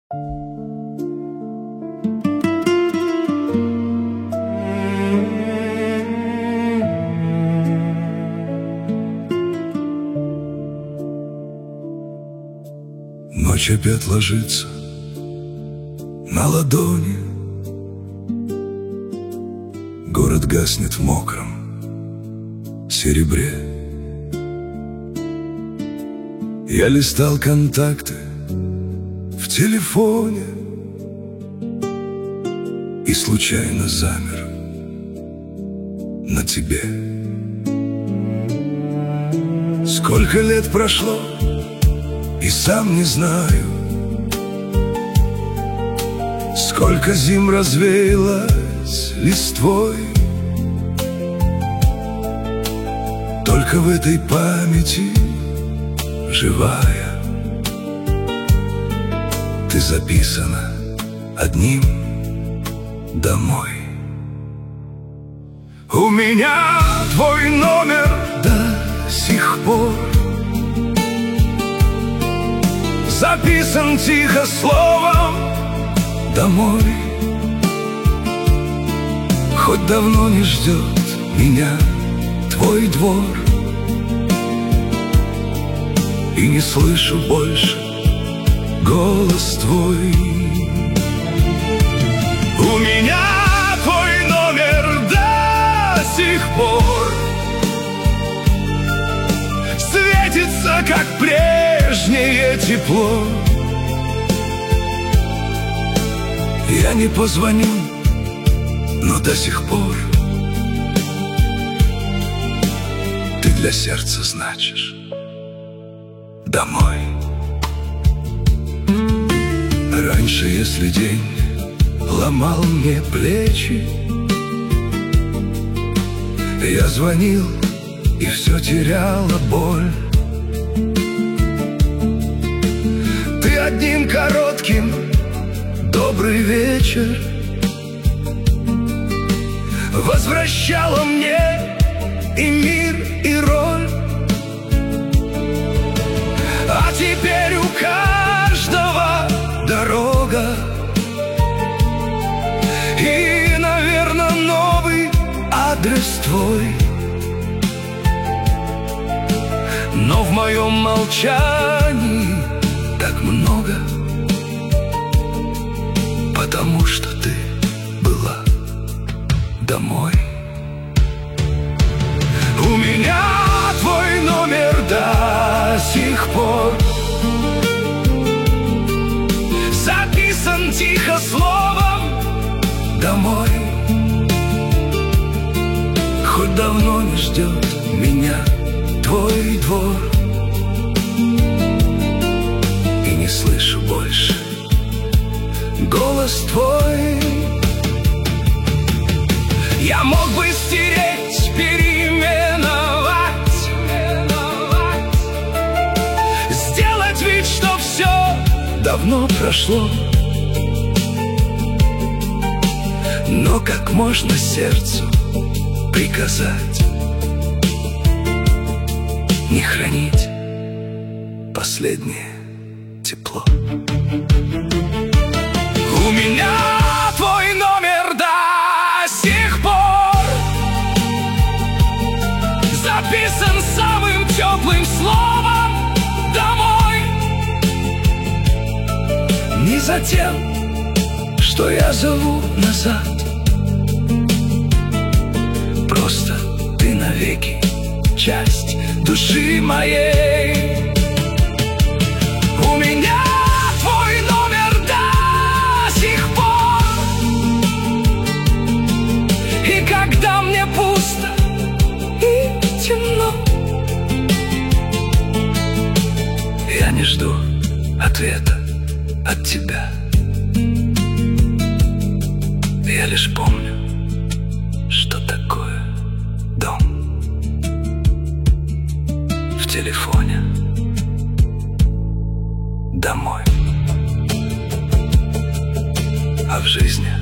Ночь опять ложится на ладони, город гаснет в мокром серебре. Я листал контакты в телефоне и случайно замер на тебе. Сколько лет прошло, и сам не знаю, сколько зим развеялось листвой. Только в этой памяти живая ты записана одним домой. У меня твой номер до сих пор записан тихо словом «домой». Хоть давно не ждет меня твой двор, и не слышу больше голос твой. У меня твой номер до сих пор светится, как прежнее тепло. Я не позвоню, но до сих пор ты для сердца значишь домой. Раньше, если день ломал мне плечи, я звонил и все теряла боль. Ты одним коротким добрый вечер возвращала мне и мир, и роль. А теперь у каждого дорога, и, наверное, новый адрес твой. Но в моем молчании так много, потому что ты была домой. У меня твой номер до сих пор записан тихо словом «домой». Хоть давно не ждет меня твой двор, и не слышу больше голос твой. Я мог бы стереть, переименовать, сделать вид, что все давно прошло. Но как можно сердцу приказать не хранить последнее тепло? У меня твой номер до сих пор записан самым теплым словом «домой». Не за тем, что я зову назад, просто ты навеки часть души моей. У меня твой номер до сих пор, и когда мне пусто и темно, я не жду ответа от тебя. Я лишь помню, что такое дом. В телефоне домой, а в жизни